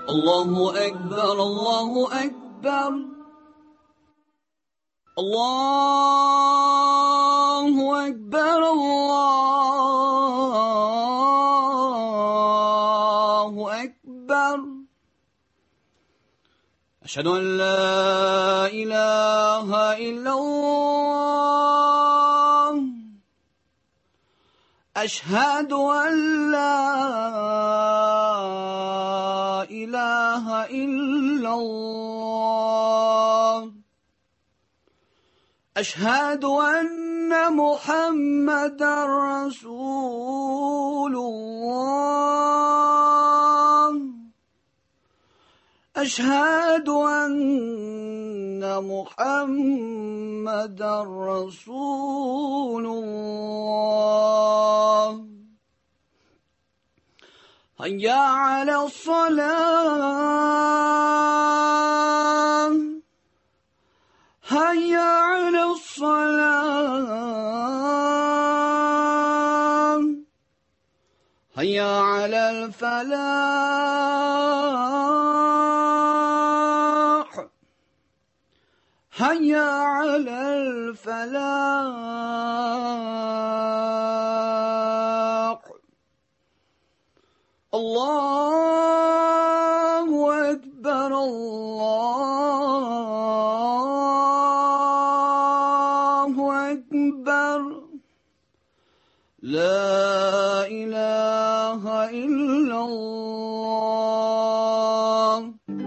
الله أكبر الله أكبر الله أكبر الله أكبر أشهد أن لا إله إلا الله أشهد أن لا إله إلا الله أشهد أن محمدا رسول الله أشهد أن محمدا رسول الله هيا على الصلاة هيا على الصلاة هيا على الفلاح هيا على الفلاح الله أكبر الله أكبر لا إله إلا الله.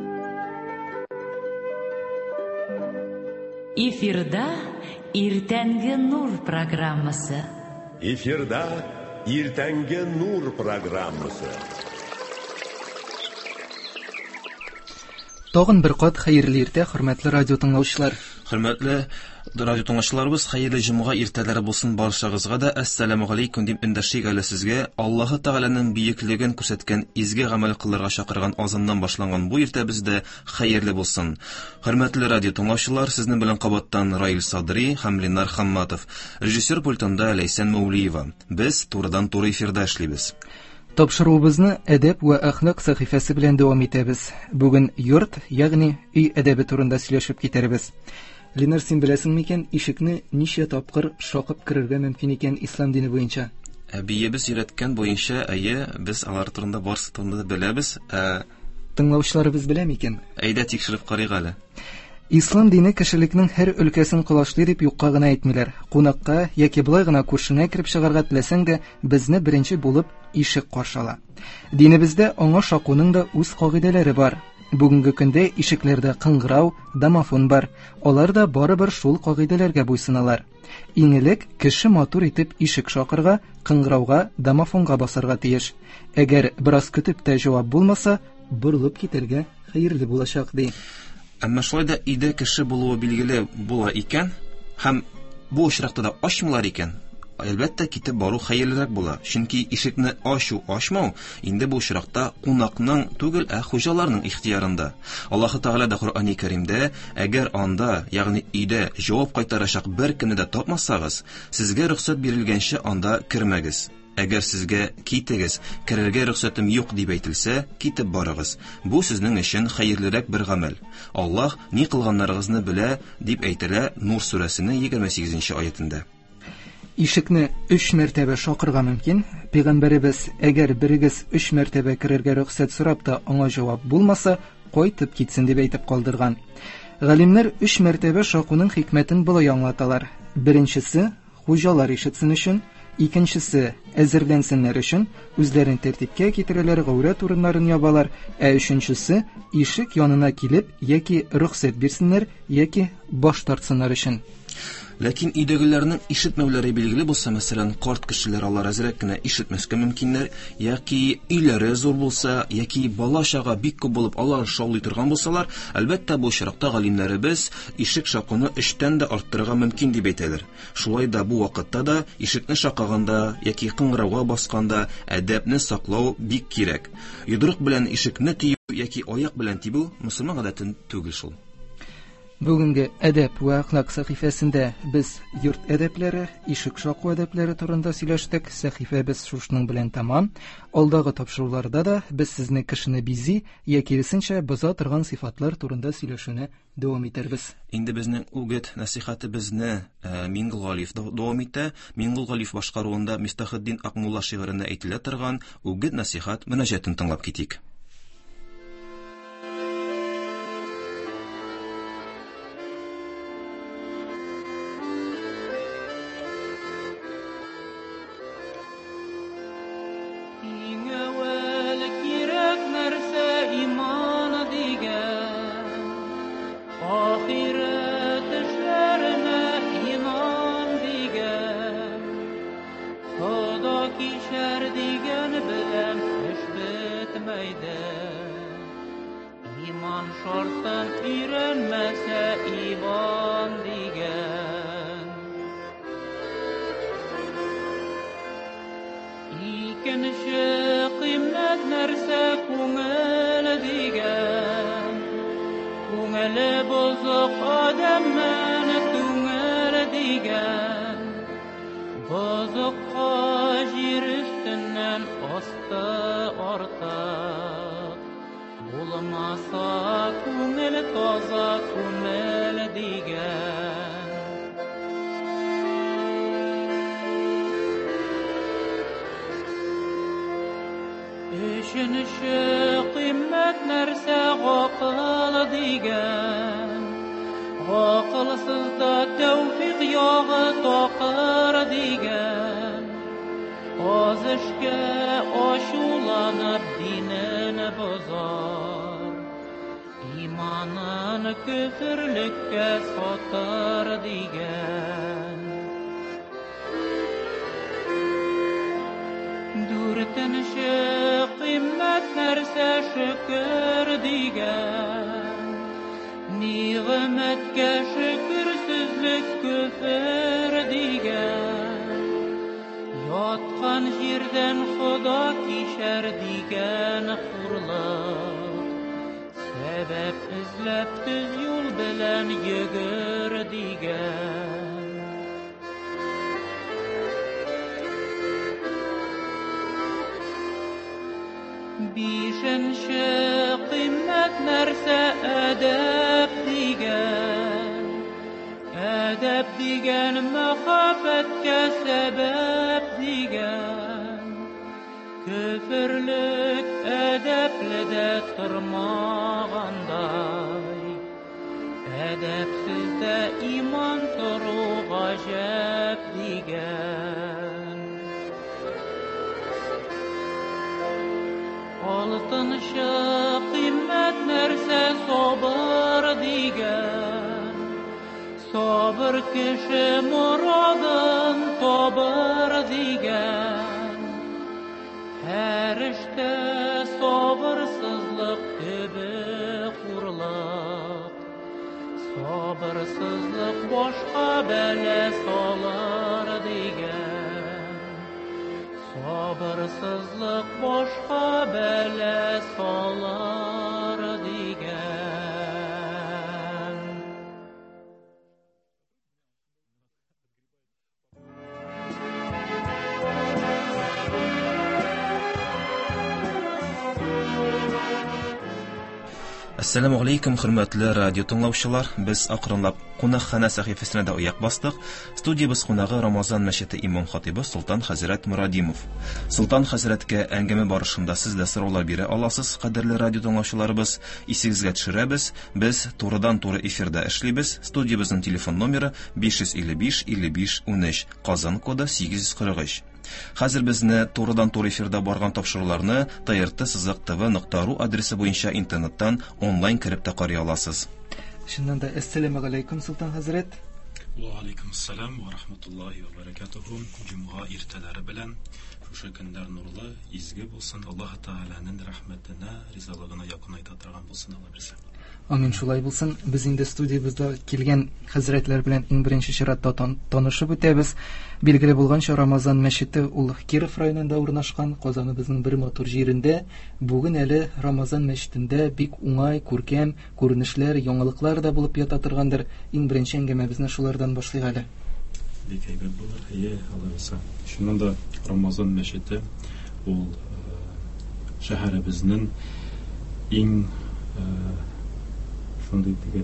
Эфирда Иртәнге нур программасы. Эфирда Иртәнге нур программасы. Тагын бер кат хәерле иртә, хөрмәтле радио тыңлаучылар. Хөрмәтле радио тыңлаучыларыбыз, хәерле җомга иртәләре булсын баршагызга да. Ассаламу алейкум дип эндәшик әле сезгә. Аллаһы Тәгаләнең бөеклеген күрсәткән изге гамәл кылырга чакырган азаннан башланган бу иртә бездә хәерле булсын. Хөрмәтле радио тыңлаучылар, сезнең белән кабаттан Раил Садри һәм Ленар Хамматов. Режиссер пультында Ләйсән Мәүлиева. Без турыдан-туры эфирда эшлибез. Тапшыруыбызны әдәп вә әхлак сәхифәсе белән дәвам итәбез. Бүген йорт, ягъни өй әдәбе турында сөйләшеп китәрбез. Ленар, син беләсең микән, ишекне ничә тапкыр шакып керергә мөмкин икән ислам дине буенча? Биебез өйрәткән буенча, без алар турында барсы турында беләбез. Тыңлаучыларыбыз белә микән? Әйдә тикшереп карыйк әле. Ислам дине кешелекнең һәр өлкәсен кулашлый дип юкка гына әйтмиләр. Кунакка яки булай гына күршеңә кирип чыгарга теләсәң дә, безне беренче булып ишек каршыла. Динебездә аңа шакуның да үз кагыйдәләре бар. Бүгенге көндә ишекләрдә кыңгырау, домофон бар. Алар да барыбер шул кагыйдәләргә буйсыналар. Иң элек кеше матур итеп ишек шакырга, кыңгырауга, домофонга басарга тиеш. Әгәр бераз көтеп тә җавап булмаса, борылып китәргә хәерле булачак ди. Әмма шулай да өйдә кеше булуы билгеле була икән, һәм бу очракта да ачмыйлар икән. Әлбәттә китеп бару хәерлерәк була. Чөнки ишекне ачу-ачмау инде бу очракта кунакның түгел, хуҗаларның ихтиярында. Аллаһы Тәгалә дә Коръәни Кәримдә, әгәр анда, ягъни өйдә җавап кайтарачак бер кемне дә тапмасагыз, сезгә рөхсәт бирелгәнче анда кирмәгез. Әгәр сезгә китегез, керергә рөхсәтем юк дип әйтелсә, китеп барыгыз. Бу сезнең өчен хәерлерәк бер гамәл. Аллаһ ни кылганнарыгызны белә дип әйтелә Нур сүрәсенең 28-нче аятында. Ишекне 3 мәртәбә шакырга мөмкин. Пәйгамбәребез, әгәр берегез 3 мәртәбә керергә рөхсәт сорап та аңа җавап булмаса, кайтып китсен дип әйтеп калдырган. Галимнәр 3 мәртәбә шакуның хикмәтен булай аңлаталар. Беренчесе хуҗалар ишетсен өчен, икенчесе әзерләнсеннәр өчен, үзләрен тәртипкә китерәләр, гәүрәт урыннарын ябалар, өченчесе ишек янына килеп яки рөхсәт бирсеннәр, яки баш тартсыннар өчен. Ләкин өйдәгеләрнең ишетмәүләре билгеле булса, мәсәлән, карт кешеләр алар әзрәк кенә ишетмәскә мөмкиннәр, яки өйләре зур булса, яки бала-чага бик күп булып алар шаулый торган булсалар, әлбәттә бу очракта галимнәребез ишек шакуны 3-тән дә арттырырга мөмкин дип әйтәләр. Шулай да бу вакытта да ишекне шакаганда яки кыңгырауга басканда әдәпне саклау бик кирәк. Йодрык белән ишекне тию яки аяк белән тибү мөселман гадәтен түгел шул. Бүгенге әдәп ва әхлак сәхифәсендә без йорт әдәпләре, ишек шаку әдәпләре турында сөйләштек. Сәхифәбез шушының белән тамам. Алдагы тапшыруларда да без сезне кешене бизи яки киресенчә боза торган сыйфатлар турында сөйләшүне дәвам итәрбез. Инде безнең үгет насихатыбызны Мингул Галиев дәвам итә. Мингул Галиев башкаруында Мифтахетдин Акмулла шигырендә әйтелә торган үгет насихат мөнәҗәтен тыңлап китик. Ассаламу алейкум, хөрмәтле радио тыңлаучылар. Без акрынлап кунакхана сәхифәсенә дә аяк бастык. Студиябыз кунагы Рамазан мәчете имам хатибы Солтан хәзрәт Мурадимов. Солтан хәзрәткә әңгәмә барышында сез дә сораулар бирә аласыз, кадерле радио тыңлаучыларыбыз. Исегезгә төшерәбез. Без турыдан-туры эфирда эшлибез. Студиябызның телефон номеры 555 55 13, Казан коды 843. Хәзер безне турыдан-туры эфирда барган тапшыруларны trt.tv.ru адресы буенча интернеттан онлайн кирип тә карый аласыз. Шуннан да ассаламу алейкум, Султан хәзрәт. Ва алейкум ассалам ва рахматуллахи ва баракатуху. Җомга иртәләре белән шушы көндәр нурлы, изге булсын, Аллаһ Тәгаләнең рәхмәтенә, ризалыгына якын айта торган булсын, Алла берсе. Амин, шулай булсын. Без инде студиябызда килгән хәзрәтләр белән иң беренче чиратта танышып үтәбез. Билгеле булганча, Рамазан мәчете ул Киров районында урнашкан, Казаныбызның бер матур җирендә. Бүген әле Рамазан мәчетендә бик уңай, күркәм күренешләр, яңалыклар да булып ята торгандыр. Иң беренче әңгәмәбезне шулардан башлыйк әле. Бик әйбәт булыр. Алайса. Шуннан да Рамазан мәчете ул шәһәребезнең иң шундый теге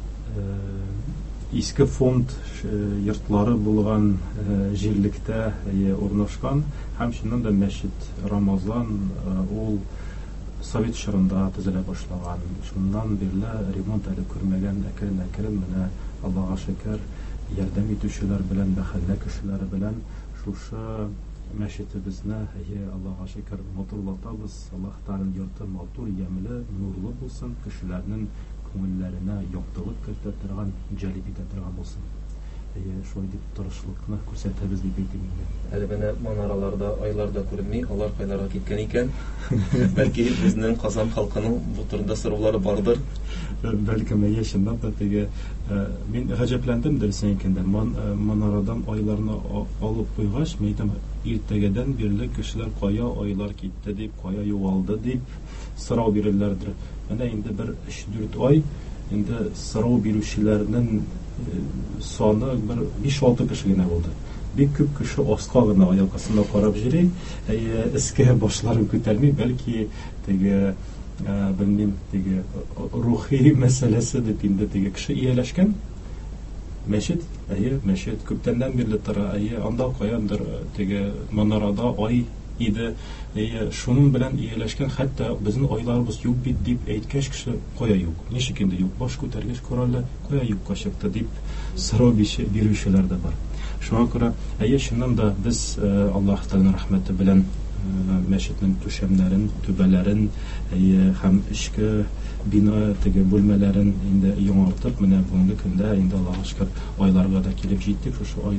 иске фонд йортлары булган җирлектә урнашкан. Һәм шуннан да мәчет Рамазан ул Совет чорында төзелә башлаган. Шуннан бирле ремонт әле күрмәгән, әкрен менә Аллаһка шөкер ярдәм итүчеләр белән, мәхәллә кешеләре белән шушы мәчетебезне Аллаһка шөкер матурлатабыз. Аллаһ Тәгалә йорты матур, ямьле, нурлы булсын, кешеләрнең күңелләренә яктылык кертә торган, җәлеп итә торган булсын. Шулай дип тырышлыкны күрсәтәбез дип әйтим. Әле менә манараларда айларда күренми, алар кайларга киткән икән. Бәлки безнең Казан халкының бу турыда сораулары бардыр. Бәлкем яшеннән да теге мин гаҗәпләндем дөресен әйткәндә. Манарадан айларны алып куйгач, мәйтәм иртәгәдән бирле кешеләр кая айлар китте дип, кая югалды дип сорау бирәләрдер. Менә инде бер 3-4 ай инде сорау бирүчеләрнең саны бер 5-6 кеше генә булды. Бик күп кеше аска гына аяк астында карап йөри, эскә башларын күтәрми, бәлки теге белмим, теге рухи мәсьәләсе дип инде теге кеше ияләшкән. Мәчет, мәчет күптәннән бирле тора, анда каяндыр теге манарада ай иде. Шуның белән ияләшкән, хәтта безнең айларыбыз юк бит дип әйткәч кеше, кая юк? Ничек инде юк? Баш күтәргәч кораллы, кая юкка чыкты дип сорау бирүчеләр дә бар. Шуңа күрә, шуннан да без Аллаһ Тәгалә рәхмәте белән мәчетнең түшәмнәрен, түбәләрен һәм эчке бина теге бүлмәләрен инде яңартып, менә бүгенге көндә инде Аллаһка шөкер айларга да килеп җиттек.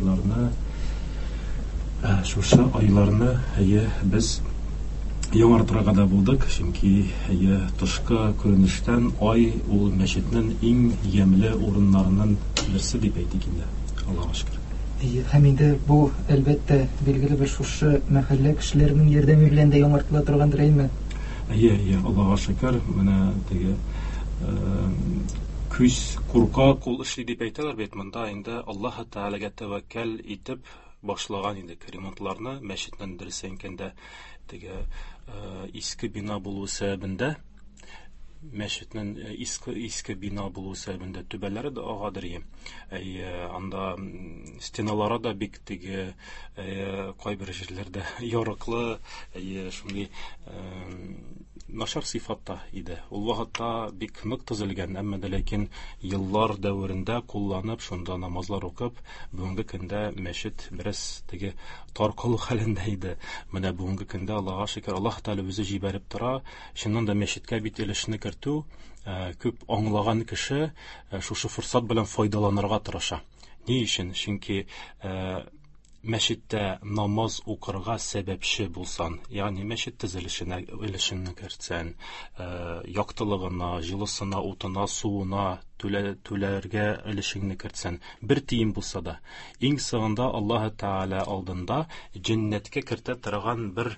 Шушы айларны без яңартырга да булдык, чөнки тышкы күренештән ай ул мәчетнең иң ямьле урыннарының берсе дип әйтик инде. Аллаһка шөкер. Һәм инде бу әлбәттә билгеле бер шушы мәхәллә кешеләренең ярдәме белән дә яңартыла торгандыр, әйме? Аллаһка шөкер, менә теге күз курка кул эшли дип әйтәләр бит монда, инде Аллаһ Тәгаләгә тәвәккәл итеп башлаган инде ремонтларны. Мәчетнең дөресен әйткәндә теге иске бина булу сәбәбендә, мәчетнең иске бина булу сәбәбендә түбәләре дә агадыр. Анда стеналары да бик теге кайбер җирләрдә ярыклы, шундый начар сыйфатта иде. Ул вакытта бик нык төзелгән, әмма дә ләкин еллар дәверендә кулланып, шунда намазлар укып, бүгенге көндә мәчет бераз теге таркалу хәлендә иде. Менә бүгенге көндә Аллаһка шөкер, Аллаһ Тәгалә үзе җибәреп тора. Шуннан да мәчеткә бит өлешне кертү, күп аңлаган кеше шушы форсат белән файдаланырга тырыша. Ни өчен? Чөнки мәчеттә намаз укырга сәбәпче булсан, ягъни мәчет төзелешенә өлешен кертсән, яктылыгына, җылысына, утына, суына түләргә өлешеңне кертсән, бер тиен булса да, иң соңында Аллаһ Тәгалә алдында җәннәткә кертә торган бер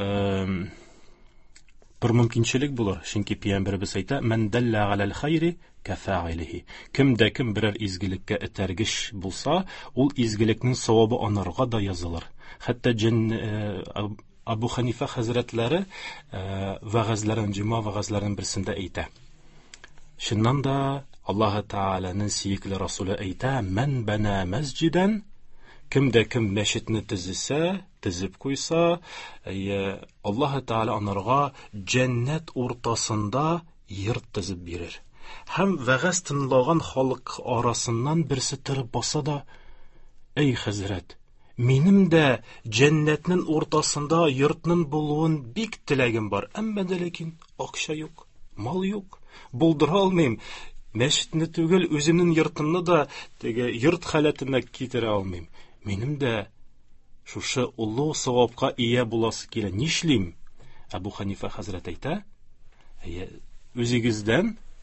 мөмкинчелек булыр. Чөнки Пәйгамбәрбез әйтә: "Мен далла алал хайри кафаилихи." Кемдә кем берәр изгелеккә этәргеч булса, ул изгелекнең савабы анарга да язылыр. Хәтта Абу Ханифа хәзрәтләре вәгазьләрен, җума вәгазьләрен берсендә әйтә. Шуннан да Аллаһ Тәгаләнең сөекле Расулы әйтә: "Мен бана масҗидан", кемдә кем мәчетне төзеп куйса, Аллаһ Тәгалә анарга җәннәт уртасында йорт төзеп бирер. Һәм вәгазь тыңлаган халык арасыннан берсе торып баса да: "Эй хәзрәт, минем дә җәннәтнең уртасында йортның булуын бик теләгем бар, әмма дә ләкин акча юк, мал юк, булдыра алмыйм. Мәчетне түгел, үземнең йортымны да теге йорт халәтенә китерә алмыйм. Минем дә шушы улы савапка ия буласы килә, нишлим?" Абу Ханифа хәзрәт әйтә: "Үзегездән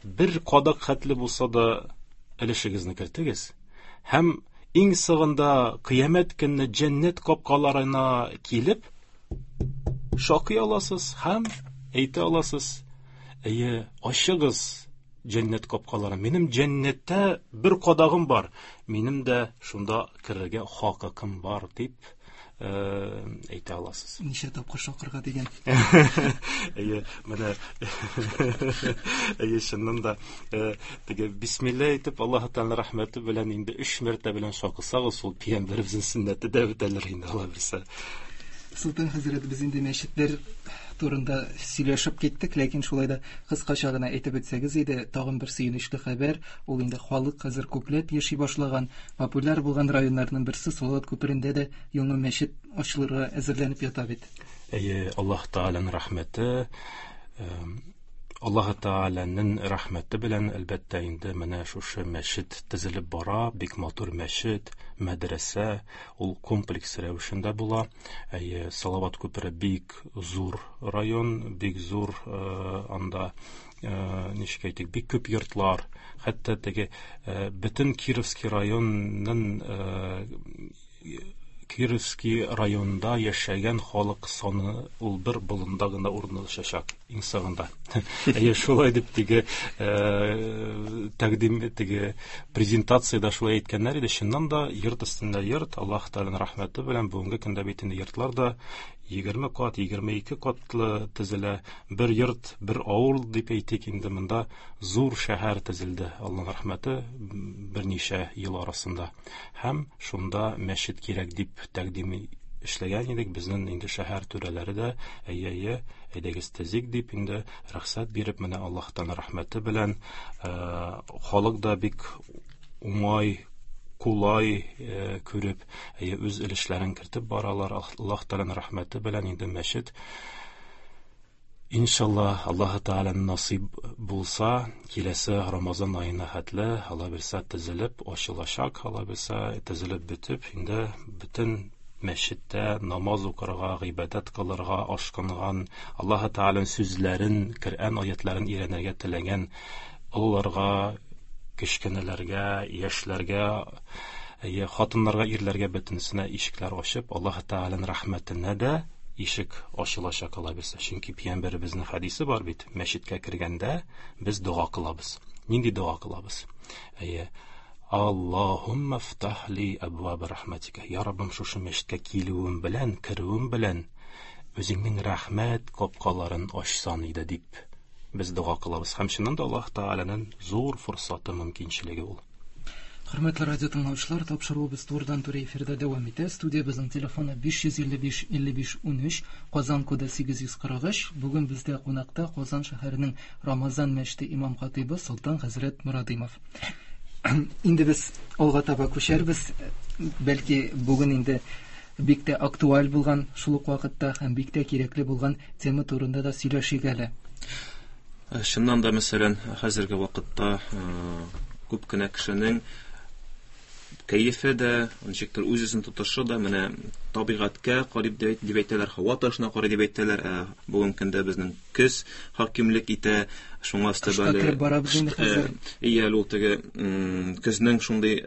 бер кадак хәтле булса да өлешегезне кертегез. Һәм иң сыгында кыямәт көнне җәннәт капкаларына килеп шакый аласыз һәм әйтә аласыз: "Әйе, ачыгыз җәннәт капкаларын. Минем җәннәттә бер кадагым бар. Минем дә шунда керергә хакыкым бар", дип әйтә аласыз. Ничә тапкыр шакырга дигән. Әйе, менә әйе, шуннан да теге бисмилла әйтеп, Аллаһ Тәгалә рәхмәте белән инде 3 мәртәбә белән шакысагыз, ул пәйгамбәребезнең сөннәте дә бетәлер инде, Алла бирсә. Султан хәзрәт, без инде мәчетләр турында сөйләшеп киттек, ләкин шулай да кыскача гына әйтеп үтсәгез иде, тагын бер сөенечле хәбәр. Ул инде халык хәзер күпләп яши башлаган, популяр булган районнарның берсе Салават күперендә дә яңа мәчет ачылырга әзерләнеп ята бит. Әйе, Аллаһ Тәгаләнең рәхмәте, Аллаһ Тәгаләнең рәхмәте белән әлбәттә инде менә шушы мәчет төзелеп бара, бик матур мәчет, мәдрәсә, ул комплекс рәвешендә була. Әйе, Салават күпере бик зур район, бик зур, анда ничек әйтик, бик күп йортлар, хәтта теге бөтен Кировский районның Кировский районда яшәгән халык саны ул бер болында гына урнашачак иң сагында. Әйе, шулай дип теге тәкъдим теге презентацияда шулай әйткәннәр иде. Шуннан да йорт өстендә йорт, Аллаһ Тәгаләнең рәхмәте белән бүгенге көндә бит инде йортлар да 20 кат, 22 катлы төзелә. Бер йорт, бер авыл дип әйтик, инде монда зур шәһәр төзелде. Аллаһның рәхмәте берничә ел арасында. Һәм шунда мәчет кирәк дип тәкъдим эшләгән идек. Безнең инде шәһәр түрәләре дә әйе, әйдәгез төзик дип инде рөхсәт биреп, менә Аллаһтан рәхмәте белән халык да бик уңай, кулай күреп, үз өлешләрен кертеп баралар. Аллаһ Тәгаләнең рәхмәте белән инде мәчет, иншаллаһ, Аллаһ Тәгаләнең насыйп булса, киләсе Рамазан аена хәтле, Алла бирсә, төзелеп ачылачак, Алла бирсә, төзелеп бетеп, инде бөтен мәчеттә намаз укырга, гыйбадәт кылырга ашкынган, Аллаһ Тәгаләнең сүзләрен, Коръән аятларын өйрәнергә теләгән олыларга, кечкенәләргә, яшьләргә, хатыннарга, ирләргә бөтенесенә ишекләр ачып, Аллаһ Тәгаләнең рәхмәтенә дә ишек ачылачак, Алла бирсә. Чөнки пәйгамбәребезнең хәдисе бар бит, мәчеткә кергәндә без дуга кылабыз. Нинди дуга кылабыз? Аллаһумма фтах ли абваб рахматика. Я Раббым, шушы мәчеткә килүем белән, керүем белән үзеңнең рәхмәт капкаларын ачсаң иде дип без дуга кылабыз. Һәм шуннан да Аллаһ Тәгаләнең зур форсаты, мөмкинчелеге ул. Хөрмәтле радио тыңлаучылар, тапшыруыбыз турыдан-туры эфирдә дәвам итә. Студиябызның телефоны 555-55-13, Казан коды 843. Бүген бездә кунакта Казан шәһәренең Рамазан мәчете имам-хатибы Султан хәзрәт Мурадимов. Инде без алга таба күчәрбез. Бәлки бүген инде бик тә актуаль булган шул ук вакытта һәм бик тә кирәкле булган тема турында да сөйләшик әле. Шуннан да, мәсәлән, хәзерге вакытта күп кенә кешенең кәефе дә, ничектер үз-үзен тотышы да менә табигатькә карап дип әйтәләр, һава ташына карап дип әйтәләр. Бүген көндә безнең көз хакимлек итә, шуңа стабалы. Ия, ул теге көзнең шундый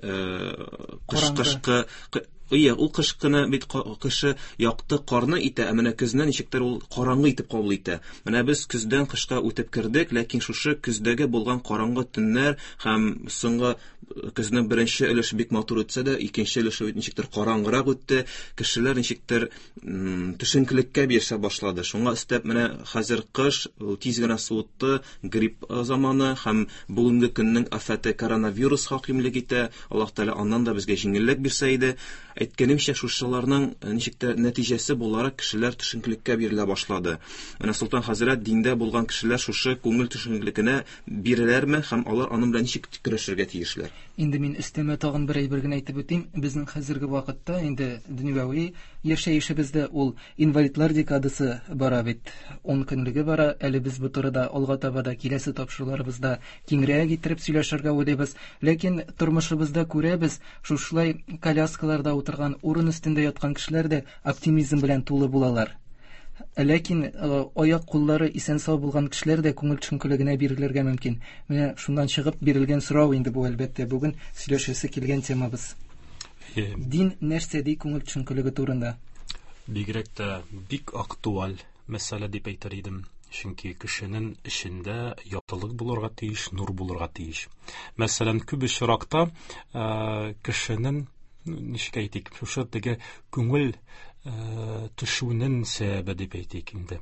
кышкы ул кышкыны бит кышы якты карны итә, менә көзнә ничектер ул караңгы итеп кабул итә. Менә без көздән кышка үтеп кирдек, ләкин шушы көздәге булган караңгы төннәр һәм соңгы көзнең беренче өлеше бик матур үтсә дә, икенче өлеше ничектер караңгырак үтте. Кешеләр ничектер төшенкелеккә бирсә башлады. Шуңа өстәп менә хәзер кыш тиз генә суытты, грипп заманы һәм бүгенге көннең афаты коронавирус хакимлек итә. Аллаһ Тәгалә аннан да безгә җиңеллек бирсә иде. Әйткәнемчә, шушыларның ничектер нәтиҗәсе буларак кешеләр төшенкелеккә бирелә башлады. Менә Султан хәзрәт диндә булган кешеләр шушы күңел төшенкелекенә биреләрме һәм алар аның белән ничек көрәшергә тиешләр? Инде мин өстәмә тагын бер әйбер генә әйтеп үтим. Безнең хәзерге вакытта инде дөньяви яшәешебездә ул инвалидлар декадасы бара бит. 10 көнлеге бара. Әле без бу турыда алга таба да киләсе тапшыруларыбызда киңрәк итеп сөйләшергә уйлыйбыз. Ләкин тормышыбызда күрәбез, шушлай коляскаларда утырган, урын өстендә яткан кешеләр дә оптимизм белән тулы булалар. Ләкин аяк куллары исән-сау булган кешеләр дә күңел төшенкелегенә бирелергә мөмкин. Менә шундан чыгып бирелгән сорау инде бу, әлбәттә, бүген сөйләшәсе килгән темабыз. Дин нәрсә ди күңел төшенкелеге турында? Бигрәк тә бик актуаль мәсьәлә дип әйтер идем. Чөнки кешенең эчендә ятылык булырга тиеш, нур булырга тиеш. Мәсәлән, күп очракта кешенең ничек әйтик, шушы теге күңел төшүнең сәбәбе дип әйтик инде.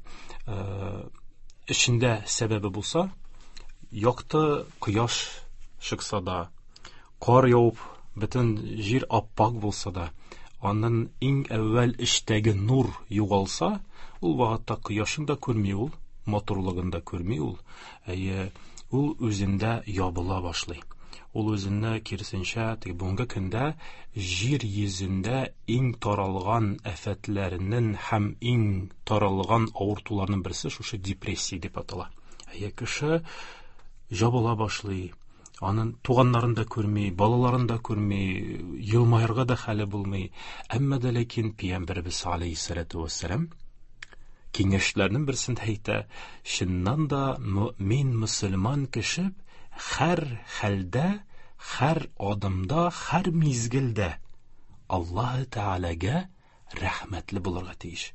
Эчендә сәбәбе булса, якты кояш чыкса да, кар яуып, бөтен җир аппак булса да, аның иң әүвәл эчтәге нур югалса, ул вакытта кояшын да күрми ул, матурлыгын да күрми ул, ул үзендә ябыла башлый. Ул үзенә киресенчә, бүгенге көндә җир йөзендә иң таралган афәтләрнең һәм иң таралган авыртуларның берсе шушы депрессия дип атала. Кеше ябыла башлый, аның туганнарын да күрми, балаларын да күрми, елмаярга да хәле булмый. Әмма дә ләкин Пәйгамбәрбез алейһиссалату вассалам киңәшләрнең берсендә әйтә, чыннан да мин мөселман кеше һәр хәлдә, һәр адымда, һәр мизгелдә Аллаһ Тәгаләгә рәхмәтле булырга тиеш.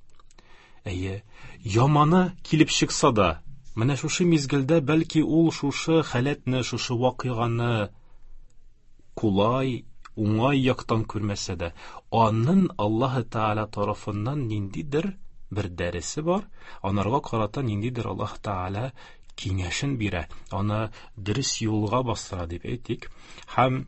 Яманы килеп чыкса да, менә шушы мизгелдә бәлки ул шушы халәтне, шушы вакыйганы кулай, уңай яктан күрмәсә дә, аның Аллаһ Тәгалә тарафыннан ниндидер бер дәресе бар, анарга карата ниндидер Аллаһ Тәгалә киңәшен бирә, аны дөрес юлга бастыра дип әйтик. Һәм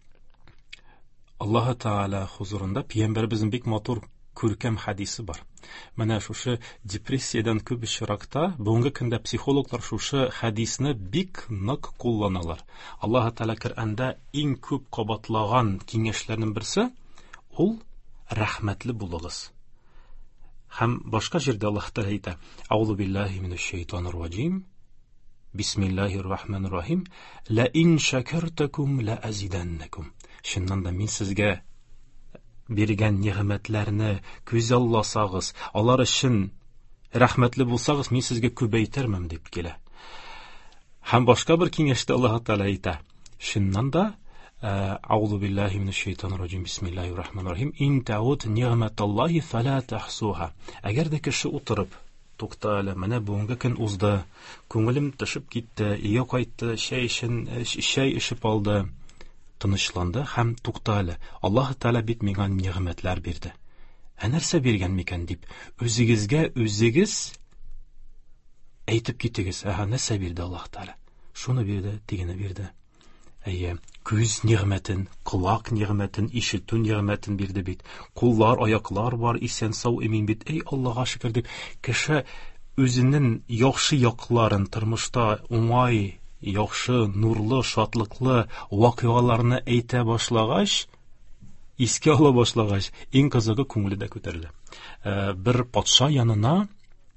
Аллаһ Тәгалә хузурында Пәйгамбәрбезнең бик матур күркәм хадисе бар. Менә шушы депрессиядан күп очракта бүгенге көндә психологлар шушы хадисны бик нык кулланалар. Аллаһ Тәгалә Коръәндә иң күп кабатлаган киңәшләрнең берсе ул рәхмәтле булыгыз. Һәм башка җирдә Аллаһ Тәгалә әйтә: "Аузу биллаһи минеш шәйтанир раҗим. Бисмиллаһир-рахманир-рахим. Ла ин шакартакум ла азиданнакум." Шуннан да мин сезгә биргән нигъмәтләрне күз алласагыз, алар өчен рәхмәтле булсагыз, мин сезгә күбәйтермен дип килә. Һәм башка бер киңәштә Аллаһ Тәгалә әйтә: "Шуннан да Аузу биллаһи минеш шәйтанир раҗим. Бисмиллаһир-рахманир-рахим. Ин таут ниъмәталлаһи фала тахсуха." Әгәр дә кеше утырып, тукта әле, менә бүгенге көн узды, күңелем төшеп китте, өйгә кайтты, чәй эчеп алды, тынычланды һәм тукта әле. Аллаһ Тәгалә бит миңа нигъмәтләр бирде. Нәрсә биргән микән дип үзегезгә үзегез әйтеп китегез. Нәрсә бирде Аллаһ Тәгалә? Шуны бирде, тигене бирде. Күз нигъмәтен, колак нигъмәтен, ишетү нигъмәтен бирде бит. Куллар, аяклар бар, исән-сау имин бит. Аллаһка шөкер дип, кеше үзенең яхшы якларын тормышта уңай, яхшы, нурлы, шатлыклы вакыйгаларны әйтә башлагач, искә ала башлагач, иң кызыгы күңеле дә күтәрелә. Бер патша янына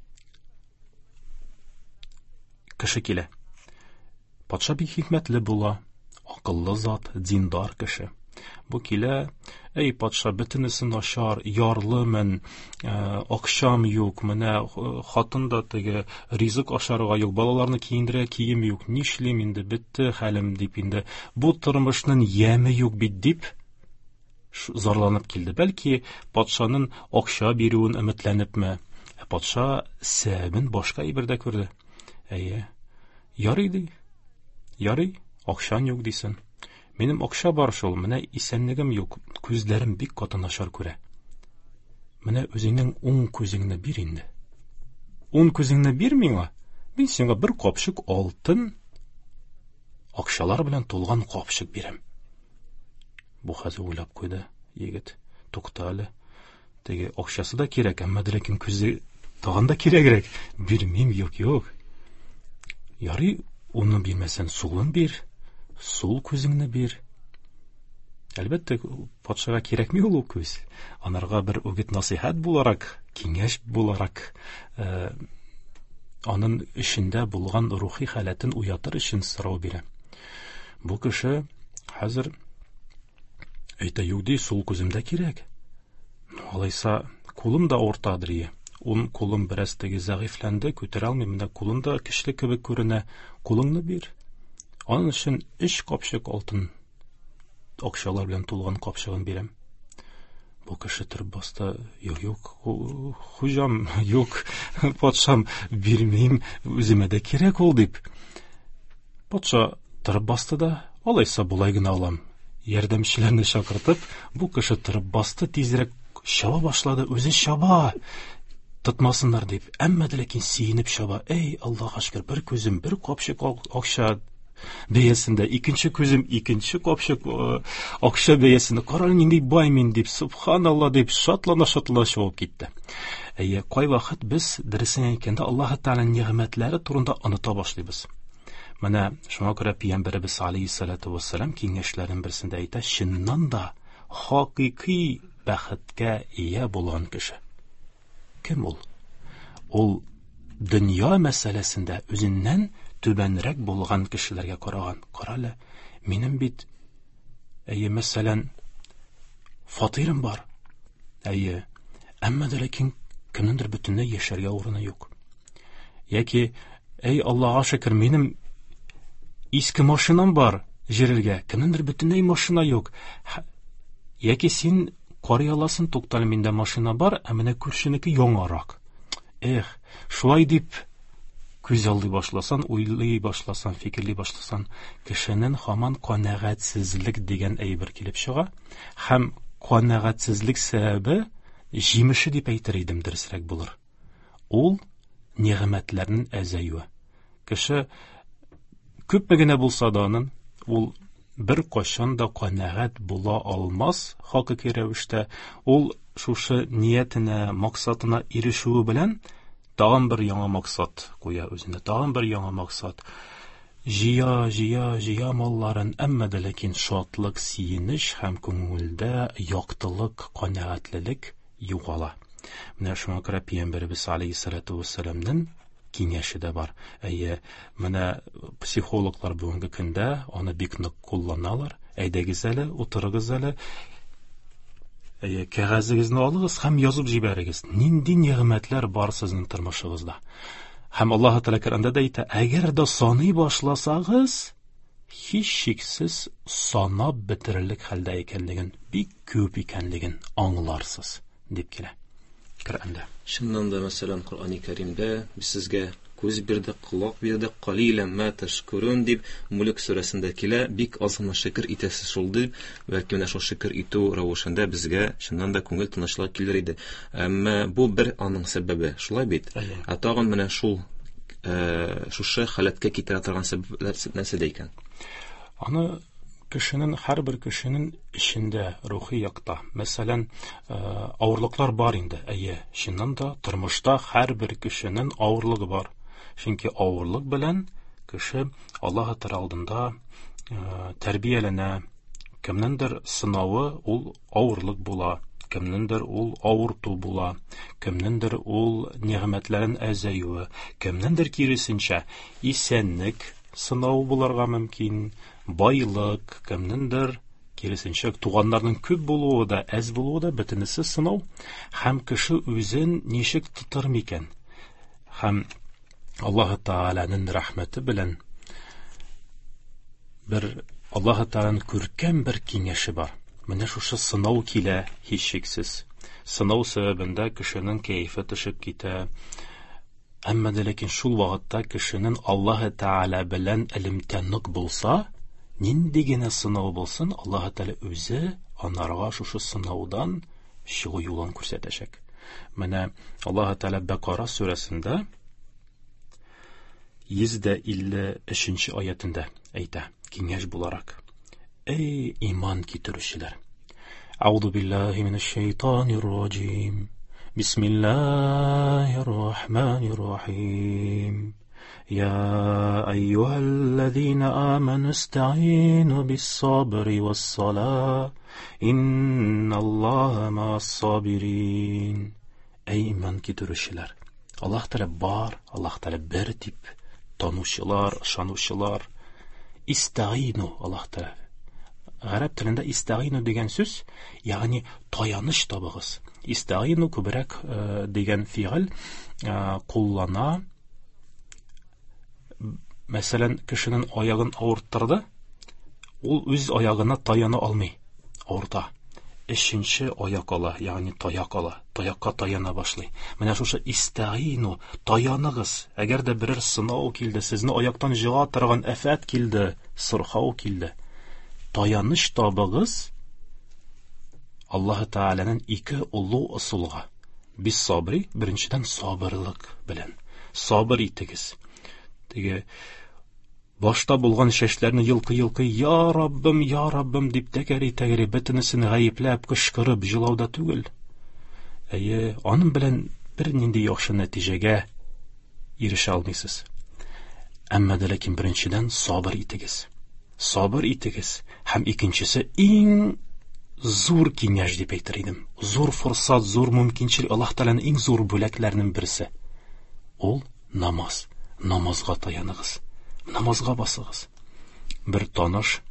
кеше килә. Патша бик хикмәтле була, акыллы зат, диндар кеше. Бу килә: "Эй патша, бөтенесе начар, ярлымын, акчам юк, менә хатын да теге ризык ашарга юк, балаларны киендерә кием юк, нишлим инде, бетте хәлем" дип инде. Бу тормышның яме юк бит дип зарланып килде. Бәлки патшаның акча бирүен өметләнепме? Патша сәбәбен башка әйбердә күрде. Ярый ди. Ярый, акчаң юк дисен. Минем акча бар шул, менә исәнлегем юк, күзләрем бик каты начар күрә. Менә үзеңнең уң күзеңне бир инде. Уң күзеңне бир миңа, мин сиңа бер капчык алтын акчалар белән тулган капчык бирәм. Бу хәзер уйлап куйды егет. Тукта әле. Теге акчасы да кирәк, әмма ләкин күзе тагын да кирәгрәк. Бирмим, юк. Ярый, уны бирмәсән сулын бир. Сул күзеңне бир. Әлбәттә, патшага кирәкми ул күз. Анарга бер үгит насихат буларак, киңәш буларак, аның эчендә булган рухи халәтен уятыр өчен сорау бирә. Бу кеше хәзер әйтә: "Юк ди, сул күземдә кирәк. Алайса, кулым да ортадыр. ун кулым бераз теге зәгыйфләнде, күтәрә алмыйм, менә кулында кичлек кебек күренә, кулыңны бир. Аның өчен 3 капчык алтын акчалар белән тулган капчыгын бирәм. Бу кеше торып басты, юк, хуҗам, юк, патшам, бирмим, үземә дә кирәк ул дип. Патша торып басты да, алайса булай гына алам. Ярдәмчеләрне чакыртып, бу кеше торып басты, тизрәк шаба башлады, үзе шаба. Тотмасыннар дип, әмма дә ләкин сөенеп шаба. Эй, Аллаһка шөкер, бер күзем, бер капчык акча бәясендә, икенче күзем, икенче капчык акча бәясендә. Карале, нинди бай мин дип, субханалла дип, шатлана чыгып китте. Әйе, кай вакыт без дөресен әйткәндә Аллаһ Тәгаләнең нигъмәтләре турында оныта башлыйбыз. Менә шуңа күрә Пәйгамбәрбез алейһиссалату вассалам киңәшләрен берсендә әйтә, чыннан да хакыйкый бәхеткә ия булган кеше. Кем ул? Ул дөнья мәсьәләсендә үзеннән түбәнрәк булган кешеләргә караган. Карале, минем бит, мәсәлән, фатирым бар. Әмма дә ләкин кемнеңдер бөтенләй яшәргә урыны юк. Яки, Аллаһка шөкер, минем иске машинам бар җирергә, кемнеңдер бөтенләй машина юк. Яки син карый аласың, туктале, миндә машина бар, ә менә күршенеке яңарак. Шулай дип күз алдый башласан, уйлый башласан, фикерли башласан, кешенең һаман канәгатьсезлек дигән әйбер килеп чыга, һәм канәгатьсезлек сәбәбе җимеше дип әйтер идем, дөресрәк булыр. Ул нигъмәтләрнең әзәюе. Кеше күпме генә булса да ул бер кашан да канәгать була алмас, хакыйкый рәвештә. Ул шушы ниятенә, максатына ирешүе белән тагын бер яңа максат куя үзенә, тагын бер яңа максат. Җыя малларын, әмма дә ләкин шатлык, сөенеч һәм күңелдә яктылык, канәгатьлелек югала. Менә шуңа күрә Пәйгамбәрбез алейһиссалату вассаламның киңәше дә бар. Менә психологлар бүгенге көндә аны бик нык кулланалар. Әйдәгез әле, утырыгыз әле, кәгазегезне алыгыз һәм язып җибәрегез. Нинди нигъмәтләр бар сезнең тормышыгызда. Һәм Аллаһ Тәгалә Коръәндә әйтә, әгәр дә саный башласагыз, һич шиксез санап бетерерлек хәлдә икәнлеген, бик күп икәнлеген аңларсыз, дип килә Коръәндә. Шуннан да, мәсәлән, Коръәни Кәримдә без сезгә күз бирдек, колак бирдек, калилан ма ташкурун дип Мулк сүрәсендә килә, бик аз гына шөкер итәсез шул дип, бәлки менә шул шөкер итү рәвешендә безгә шуннан да күңел тынычлык килер иде. Әмма бу бер аның сәбәбе, шулай бит. Тагын менә шушы халәткә китерә торган сәбәпләр нәрсәдә икән? Аны кешенең, һәрбер кешенең эчендә, рухи якта, мәсәлән, авырлыклар бар инде. Чыннан да тормышта һәрбер кешенең авырлыгы бар. Чөнки авырлык белән кеше Аллаһ алдында тәрбияләнә. Кемнеңдер сынавы ул авырлык була, кемнеңдер ул авырту була, кемнеңдер ул нигъмәтләрен әзәюе, кемнеңдер киресенчә исәнлек сынау буларга мөмкин, байлык, кемнеңдер киресенчә туганнарның күп булуы да, әз булуы да бөтенесе сынау. Һәм кеше үзен ничек тотыр микән? Һәм Аллаһ Тәгаләнең рәхмәте белән Аллаһ Тәгаләнең күркәм бер киңәше бар. Менә шушы сынау килә, һич шиксез. Сынау сәбәбендә кешенең кәефе төшеп китә. Әмма дә ләкин шул вакытта кешенең Аллаһ Тәгалә белән элемтә нык булса, нинди генә сынау булсын, Аллаһ Тәгалә үзе анарга шушы сынаудан чыгу юлын күрсәтәчәк. Менә Аллаһ Тәгалә Бакара сүрәсендә 153 аятында әйтә, киңәш буларак: Эй иман китерүчеләр! Аузу биллаһи минәш шәйтанир раҗим. Бисмиллаһир рахманир рахим. يا أيها الذين آمنوا استعينوا بالصبر والصلاة إن الله مع الصابرين. Ey iman китерүчеләр! Аллаһ Тәгалә бар, Аллаһ Тәгалә бер дип танучылар, ышанучылар. Истаину, Аллаһ Тәгалә. Гарәп телендә истаину дигән сүз, ягъни таяныч табыгыз. Истаину күбрәк дигән фигыль куллана. Мәсәлән, кешенең аягын авырттырды, ул үз аягына таяна алмый, авырта. Өченче аяк ала, ягъни таяк ала, таякка таяна башлый. Менә шушы истаину, таяныгыз. Әгәр дә берәр сынау килде, сезне аяктан җыга торган афат килде, сырхау килде, таяныч табыгыз. Аллаһ Тәгаләнең ике улы ысулга. Бис сабри, беренчедән сабырлык белән. Сабыр итегез. Теге башта булган шәчләрне йылкый-йылкый, я Раббым дип тәгәри, бөтенесен гаепләп, кычкырып, җылауда түгел. Аның белән бер нинди яхшы нәтиҗәгә ирешә алмыйсыз. Әмма дә ләкин беренчедән сабыр итегез. Сабыр итегез. Һәм икенчесе иң зур киңәш дип әйтер идем. Зур форсат, зур мөмкинчелек, Аллаһ Тәгаләнең иң зур бүләкләренең берсе. Ул намаз. Намазга таяныгыз. Намазга басыгыз. Бер таныш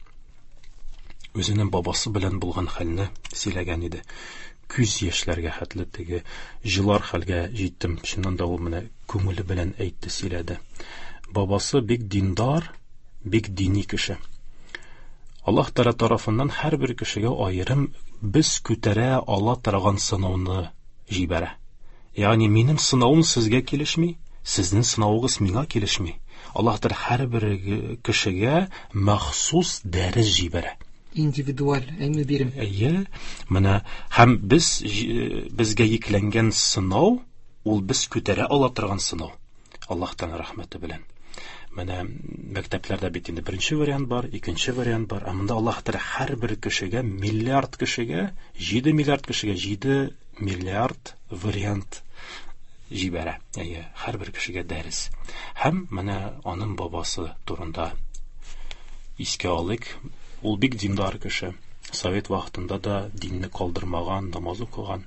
үзенең бабасы белән булган хәлне сөйләгән иде. Күз яшьләргә хәтле теге җылар хәлгә җиттем. Шуннан да ул менә күңеле белән әйтте, сөйләде. Бабасы бик диндар, бик дини кеше. Аллаһ Тәгалә тарафыннан һәрбер кешегә аерым без күтәрә ала торган сынауны җибәрә. Ягъни минем сынавым сезгә килешми, сезнең сынавыгыз миңа килешми. Аллаһ Тәгалә һәрбер кешегә махсус дәрес җибәрә. Индивидуаль, әйме бирем. Менә һәм безгә йөкләнгән сынау, ул без күтәрә ала торган сынау. Аллаһ Тәгалә рәхмәте белән. Менә мәктәпләрдә бит инде беренче вариант бар, икенче вариант бар. Монда Аллаһ Тәгалә һәрбер кешегә, миллиард кешегә, 7 миллиард кешегә 7 миллиард вариант җибәрә. Һәрбер кешегә дәрес. Һәм менә аның бабасы турында искә алыйк. Ул бик диндар кеше. Совет вакытында да динне калдырмаган, намаз укыган.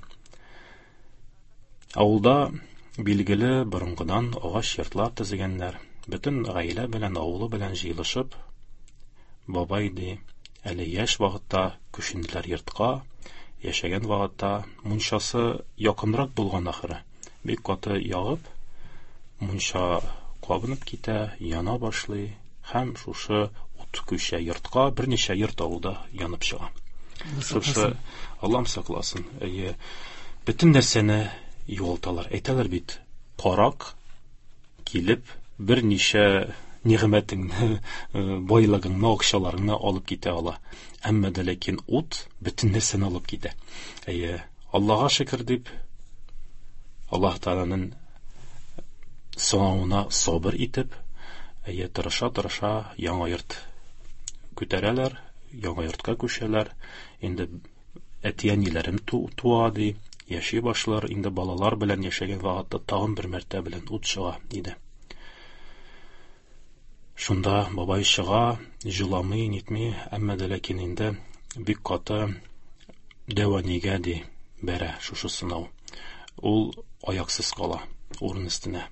Авылда билгеле борынгыдан агач йортлар төзегәннәр. Бөтен гаилә белән, авылы белән җыелышып, бабай ди, әле яшь вакытта күченделәр йортка, яшәгән вакытта мунчасы якынрак булган ахыры. Бик каты ягып, мунча кабынып китә, яна башлый, һәм шушы ут күчә йортка, берничә йорт авылда янып чыга. Шушы Аллам сакласын. Бөтен нәрсәне югалталар. Әйтәләр бит, карак килеп берничә нигъмәтеңне, байлыгыңны, акчаларыңны алып китә ала. Әмма дә ләкин ут бөтен нәрсәне алып китә. Аллаһка шөкер дип, Аллаһ Тәгаләнең сынавына сабыр итеп, тырыша яңа йорт күтәрәләр, яңа йортка күчәләр. Инде әтиәниләрем туа ди, яши башлар. Инде балалар белән яшәгән вакытта тагын бер мәртәбә белән ут чыга иде. Шунда бабай чыга, җыламый, нитми, әмма дә ләкин инде бик каты дәванигә ди бәрә шушы сынау. Ул аяксыз кала урын өстенә.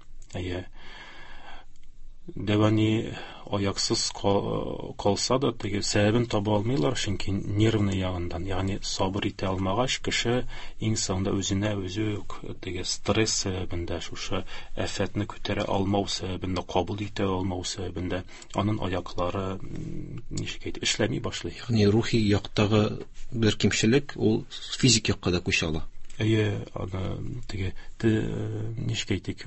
Дәвани аяксыз калса да, теге сәбәбен таба алмыйлар, чөнки нервный ягындан, ягъни сабыр итә алмагач, кеше иң соңында үзенә үзе теге стресс сәбәбендә, шушы афатны күтәрә алмау сәбәбендә, кабул итә алмау сәбәбендә аның аяклары ничек әйтә, эшләми башлый. Ягъни рухи яктагы бер кимчелек ул физик якка да күчә ала. Аны теге ничек әйтик,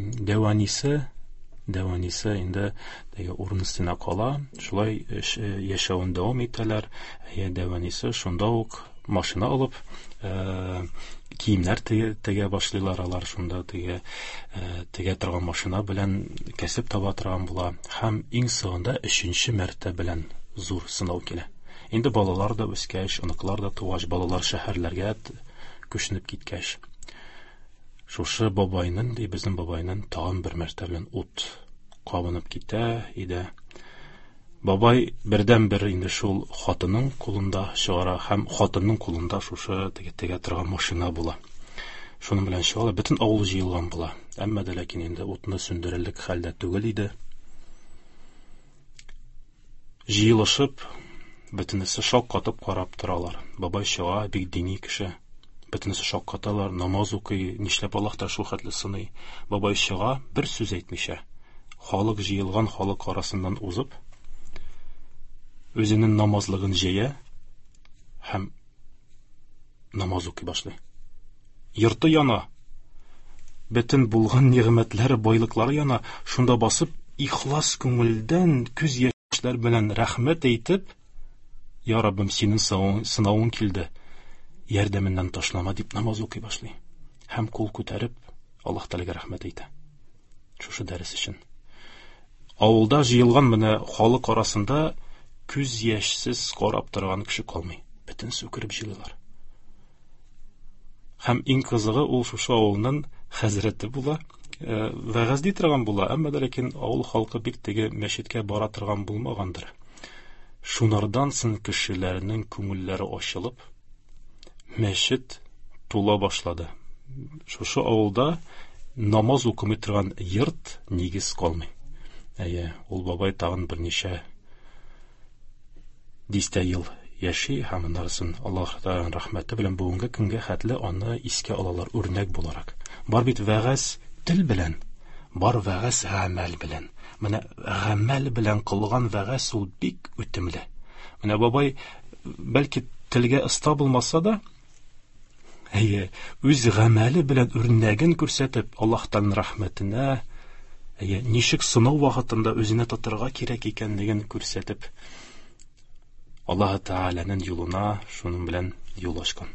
дәванисе инде теге урын өстенә кала, шулай яшәвен дәвам итәләр. Дәванисе шунда ук машина алып, киемнәр тегә башлыйлар алар, шунда тегә торган машина белән кәсеп таба торган була. Һәм иң соңында 3нче мәртәбә белән зур сынау килә. Инде балалар да үскәч, оныклар да тугач, балалар шәһәрләргә күченеп киткәч, шушы бабайның, безнең бабайның тагын бер мәртәбә белән ут кабынып китә иде. Бабай бердән-бер инде шул хатының кулында чыгара, һәм хатының кулында шушы тегә торган машина була. Шуның белән чыгала, бөтен авыл җыелган була. Әмма дә ләкин инде утны сүндерерлек хәлдә түгел иде. Җыелышып, бөтенесе шаккатып карап торалар. Бабай чыга, бик дини кеше. Бөтенесе шаккаталар, намаз укый, нишләп Аллаһтан шул хәтле сыный. Бабай чыга, бер сүз әйтмичә. Халык җыелган халык арасыннан узып, үзенең намазлыгын җыя һәм намаз укый башлый. Йорты яна. Бөтен булган нигъмәтләр, байлыклары яна. Шунда басып, ихлас күңелдән күз яшьләр белән рәхмәт әйтеп, "Я Раббым, синең сынавың килде. Ярдәмеңнән ташлама" дип намаз укый башлый. Һәм кул күтәреп, Аллаһ Тәгаләгә рәхмәт әйтә. Шушы дәрес өчен. Авылда җыелган менә халык арасында күз яшьсез карап торган кеше калмый. Бөтен сүкереп җыйлыйлар. Һәм иң кызыгы ул шушы авылның хәзрәте була, вәгазь ди торган була, әмма ләкин авыл халкы бик теге мәчеткә бара торган булмагандыр. Шунардан соң кешеләрнең күңелләре ачылып, мәчет тула башлады. Шушы авылда намаз укымый торган йорт нигез калмый. Ул бабай тагын берничә дистә ел яши, һәм аннан Аллаһтан рәхмәте белән бүгенге көнгә хәтле аны искә алалар үрнәк буларак. Бар бит вәгазь тел белән, бар вәгазь гамәл белән. Менә гамәл белән кылган вәгазь ул бик үтемле. Менә бабай бәлки телгә оста булмаса да, үз гамәле белән үрнәген күрсәтеп, Аллаһтан рәхмәтенә, ничек сынау вакытында үзенә тотырга кирәк икәнлеген күрсәтеп, Аллаһ Тәгаләнең юлына шуның белән юл ачкан.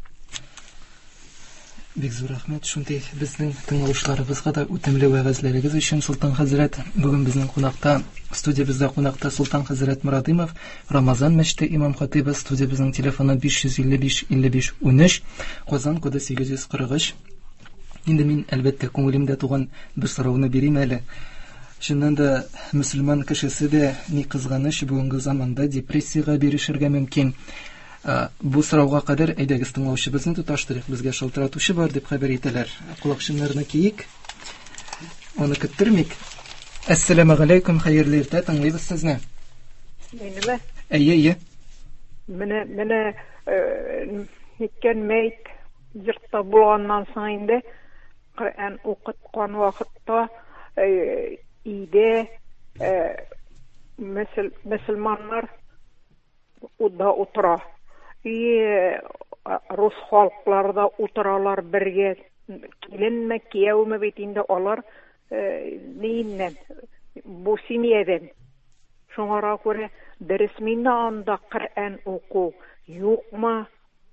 Бик зур рәхмәт шундай безнең тыңлаучыларыбызга да үтемле вәгазьләрегез өчен, Султан хәзрәт. Бүген безнең кунакта, студиябызда кунакта Султан хәзрәт Мурадимов, Рамазан мәчете имам-хатибы. Студиябызның телефоны 555-55-13, Казан коды 843. Инде мин әлбәттә күңелемдә туган бер сорауны бирим әле. Чыннан да мөселман кешесе дә ни кызганыч бүгенге заманда депрессиягә бирешергә мөмкин. Бу сорауга кадәр әйдәгез тыңлаучыбызны тоташтырыйк, безгә шалтыратучы бар дип хәбәр итәләр. Кулакчыннарны киек. Аны көттермик. Әссәламу алейкум, хәерле иртә, тыңлыйбыз сезне. Минеме? Әйе. Менә икән мәйт йортта булганнан соң инде Коръән укыткан вакытта иде мөселманнар уда утыра. Рус халыклары да утыралар бергә. Киленме, кияүме бит инде алар ниннән? Бу семьядан. Шуңара күрә дәресминне анда Коръән уку юкмы?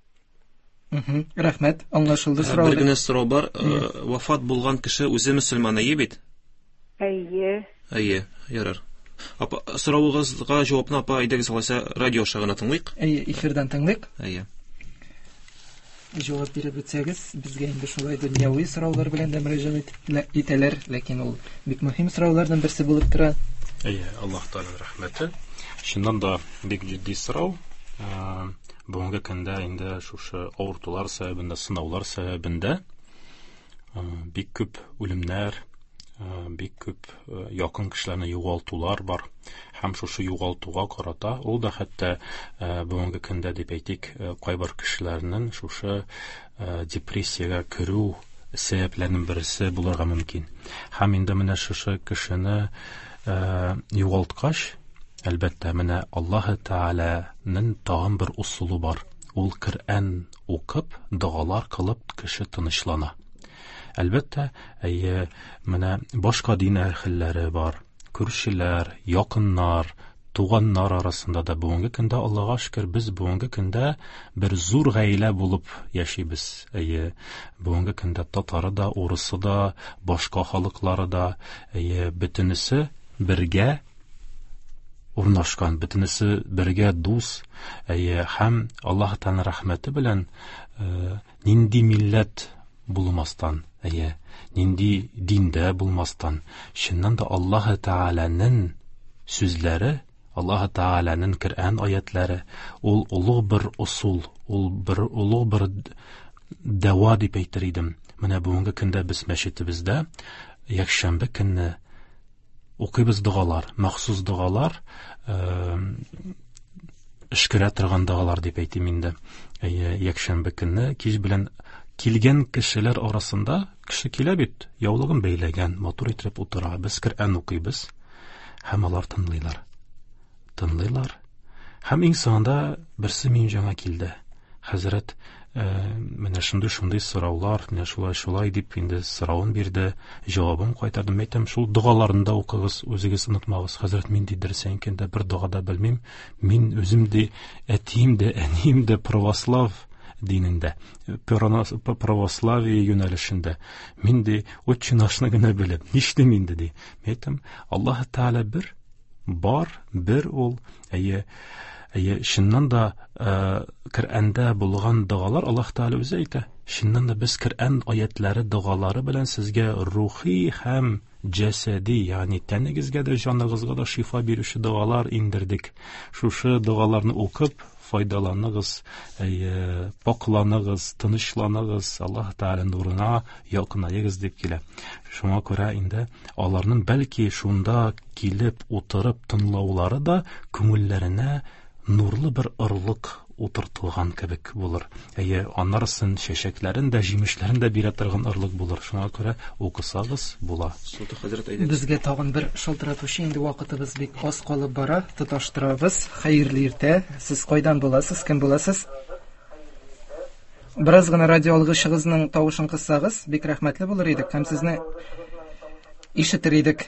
Рәхмәт, аңлашылды сорау. Бер генә сорау бар. Вафат булган кеше үзе мөселман бит? Әйе. Ярар. Апа, сорауыгызга җавапны апа әйдәгез алайса радио шагына тыңлыйк. Әйе, эфирдан тыңлыйк. Әйе. Җавап биреп үтсәгез, безгә инде шулай дөньяви сораулар белән дә мөрәҗәгать итәләр, ләкин ул бик мөһим сораулардан берсе булып тора. Аллаһ Тәгалә рәхмәте. Шуннан да бик җитди сорау. Бүгенге көндә инде шушы авыртулар сәбәбендә, сынаулар сәбәбендә бик күп үлемнәр, бик күп якын кешеләрне югалтулар бар. Һәм шушы югалтуга карата ул да хәтта бүгенге көндә дип әйтик, кайбер кешеләрнең шушы депрессиягә керү сәбәпләренең берсе булырга мөмкин. Һәм инде менә шушы кешене югалткач, әлбәттә менә Аллаһ Тәгаләнең тагын бер усулы бар. Ул Коръән укып, дуалар кылып кеше тынычлана. Әлбәттә, менә башка дин әһелләре бар. Күршеләр, якыннар, туганнар арасында да бүгенге көндә Аллаһка шөкер, без бүгенге көндә бер зур гаилә булып яшибез. Бүгенге көндә татары да, урысы да, башка халыклары да, бөтенесе бергә урнашкан, бөтенесе бергә дус, һәм Аллаһ Тәгалә рәхмәте белән нинди милләт булмастан, нинди диндә булмастан, чыннан да Аллаһ Тәгаләнең сүзләре, Аллаһ Тәгаләнең Коръән аятләре, ул улуг бер усул, ул бер улуг бер дәва дип әйтер идем. Менә бүгенге көндә без мәчетебездә якшәмбе көнне укыйбыз дуалар, махсус дуалар, эшкәрә торган дагалар дип әйтим инде. Якшәмбе көнне кич белән килгән кешеләр арасында кеше килә бит, яулыгын бәйләгән, матур итеп утыра. Без Коръән укыйбыз, һәм алар тыңлыйлар. Һәм иң соңында берсе мин җаңа килде. Хәзрәт, менә шундый сораулар, менә шулай дип инде сорауын бирде, җавабын кайтардым. Әйтәм, шул дугаларында укыгыз, үзегез онытмагыз. Хәзрәт, мин дидерсәң кендә бер дугада белмим. Мин үзем дә, әтием дә, әнием дә православ динендә, православие юнәлешендә. Мин дә очень нашны гына белеп, нишлим инде ди. Әйтәм, Аллаһ Тәгалә бер ул, шуннан да Коръәндә булган дугалар Аллаһ Тәгалә үзе әйтә. Шуннан да без Коръән аятлары, дугалары белән сезгә рухи һәм җәсәди, ягъни тәнегезгә дә, җаныгызга да шифа бирүче дугалар индердек. Шушы дугаларны укып файдаланыгыз, пакланыгыз, тынычланыгыз, Аллаһ Тәгалә нурына якынайыгыз дип килә. Шуңа күрә инде аларның бәлки шунда килеп утырып тыңлаулары да күңелләренә нурлы бер ырлык утыртылган кебек булыр. Аннарсын чәчәкләрен дә, җимешләрен дә бирә торган ырлык булыр. Шуңа күрә укысагыз була. Безгә тагын бер шалтыратучы инде вакытыбыз бик аз калып бара. Тоташтырабыз. Хәерле иртә. Сез кайдан буласыз? Кем буласыз? Бераз гына радио алгычыгызның тавышын кыссагыз, бик рәхмәтле булыр идек. Һәм сезне ишетер идек.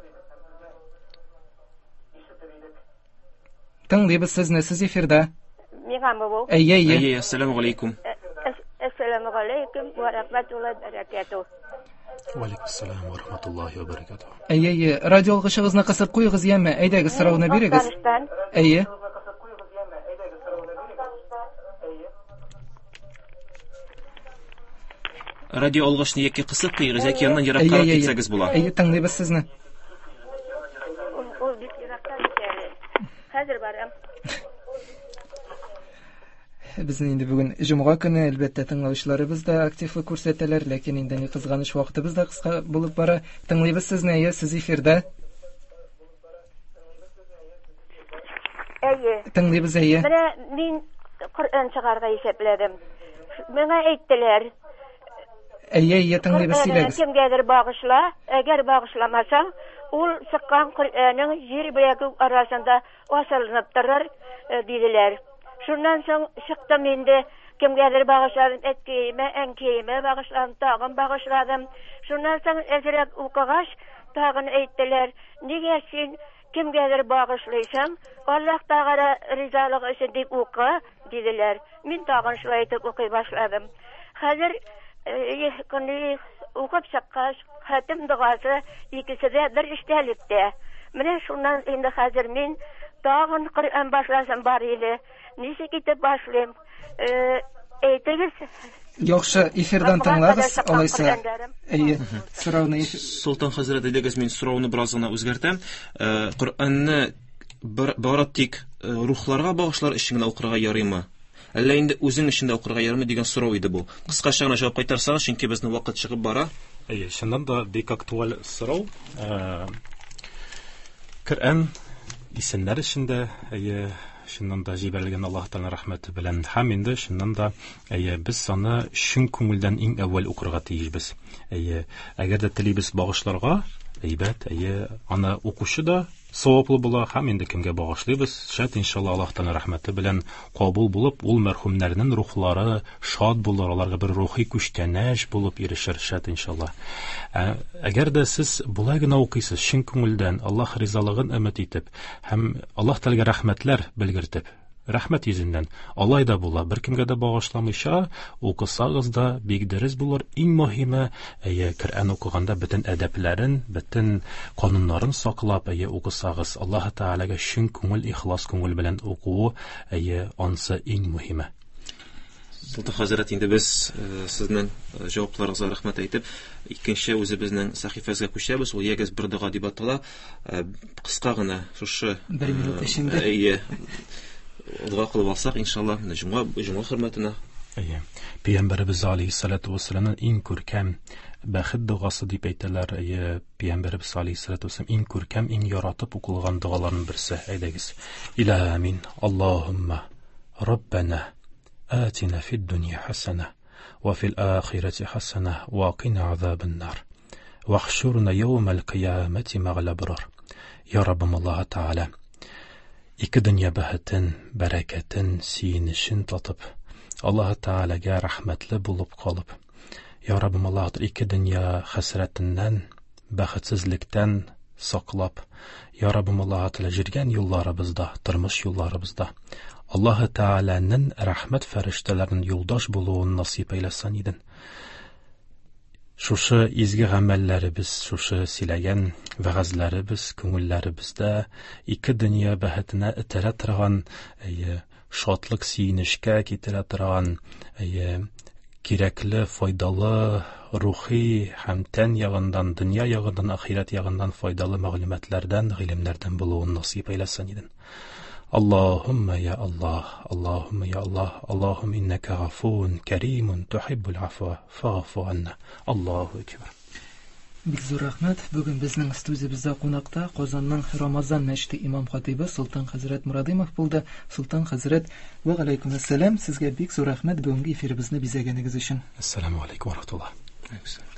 Тыңлыйбыз сезне, сез эфирда. Миңамы бу? Әйе. Ассаламу алейкум. Ассаламу алейкум ва рахматуллаһи ва баракатуһ. Ва алейкуссалам ва рахматуллаһи ва баракатуһ. Әйе, радио алгычыгызны кысып куйыгыз яме, әйдәгез сорауны бирегез. Әйе. Радио алгычны яки кысып куйыгыз, яки яннан ераккарак китсәгез була. Әйе, тыңлыйбыз сезне. Ул бик ерактан икән. Хәзер барам. Безнең инде бүген җомга көне, әлбәттә тыңлаучыларыбыз да активлык күрсәтәләр, ләкин инде ни кызганыч вакытыбыз да кыска булып бара. Тыңлыйбыз сезне, әйе, сез эфирда. Әйе. Тыңлыйбыз, әйе. Менә мин Коръән чыгарга исәпләдем. Миңа әйттеләр. Әйе, тыңлыйбыз, сөйләгез. Кемгәдер багышла, әгәр багышламасаң, ул сыккан Коръәннең җир белән арасында асылынып торыр, диделәр. Шуннан соң чыктым инде, кемгәдер багышладым, әткәйемә, әнкәемә багышладым, тагын багышладым. Шуннан соң әзрәк укыгач, тагын әйттеләр, нигә син кемгәдер багышлыйсың, Аллаһ Тәгалә ризалыгы өчен дип укы, диделәр. Мин тагын шулай итеп укый башладым. Хәзер көне укып чыккач, хатим дугасы икесе дә бер эштәлектә. Менә шуннан инде хәзер мин тагын Коръән башласам бар иде. Ничек итеп башлыйм? Әйтегез. Яхшы, эфирдан тыңлагыз, алайса. Әйе, сорауны. Солтан хәзрәт, дигез, мин сорауны бераз гына үзгәртәм. Коръәнне бары тик рухларга багышлар өчен генә укырга ярыймы? Әллә инде үзең өчен дә укырга ярыймы дигән сорау иде бу. Кыскача гына җавап кайтарсагыз, чөнки безнең вакыт чыгып бара. Әйе, шуннан да бик актуаль сорау. Коръән исемнәр эчендә, шуннан да җибәрелгән Аллаһ Тәгалә рәхмәте белән һәм инде шуннан да без аны чын күңелдән иң әүвәл укырга тиешбез. Әгәр дә телибез багышларга, әйбәт, аны укучы да саваплы була һәм инде кемгә багышлыйбыз, шәт иншалла Аллаһ Тәгалә рәхмәте белән кабул булып, ул мәрхүмнәрнең рухлары шат булыр, аларга бер рухи күчтәнәш булып ирешер, шәт иншалла. Әгәр дә сез булай гына укыйсыз, чын күңелдән Аллаһ ризалыгын өмет итеп һәм Аллаһ Тәгаләгә рәхмәтләр белгертеп, рәхмәт йөзеннән алай да була, беркемгә дә багышламыйча укысагыз да бик дөрес булыр. Иң мөһиме, Коръән укыганда бөтен әдәпләрен, бөтен кануннарын саклап укысагыз, Аллаһ Тәгаләгә чын күңел, ихлас күңел белән укуы, ансы иң мөһиме. Солтан хәзрәт, инде без сезнең җавапларыгызга рәхмәт әйтеп, икенче үзебезнең сәхифәгезгә күчәбез. Ул ягез бер дуга дип атала. Кыска гына шушы 1 минут эчендә. Дуа кылып алсак, иншалла, җомга хөрмәтенә. Пәйгамбәрбез алейһиссалату вассаламның иң күркәм бәхет дугасы дип әйтәләр. Пәйгамбәрбез алейһиссалату вассалам иң күркәм, иң яратып укылган дуаларның берсе. Әйдәгез. Илаһи амин. Аллаһумма раббана атина фид дунья хасана ва фил ахирати хасана ва қина азабан нар. Вахшурна йоумал қиямати мағал абрар. Я Раббым Аллаһ Тәгалә, ике дөнья бәхетен, бәрәкәтен, сөенешен татып, Аллаһ Тәгаләгә рәхмәтле булып калып, Я Раббым Аллаһ, ике дөнья хәсрәтеннән, бәхетсезлектән саклап, Я Раббым Аллаһ Тәгалә җиргән юлларыбызда, тормыш юлларыбызда Аллаһ Тәгаләнең рәхмәт фәрештәләренең юлдаш булуын насип әйләсен иден. Шушы изге гамәлләребез, шушы сөйләгән вәгазьләребез, күңелләребездә ике дөнья бәхетенә итерә торган, шатлык, сөенешкә китерә торган, кирәкле, файдалы, рухи һәм тән ягындан, дөнья ягындан, ахират ягындан файдалы мәгълүматлардан, гыйлемнәрдән булуын насип әйләсен иден. Аллаһумма я Аллаһ, Аллаһумма я Аллаһ, Аллаһумма иннака гафуун каримун тухиббул афва фаъфу анна. Аллаһу акбар. Бик зур рәхмәт. Бүген безнең студиябызда кунакта Казанның Рамазан мәчете имам хатибы Солтан хәзрәт Мурадимов булды. Солтан хәзрәт, ва алейкум ассалам. Сезгә бик зур рәхмәт бүгенге эфиребезне бизәгәнегез өчен. Ассаламу алейкум ва рахматуллаһ.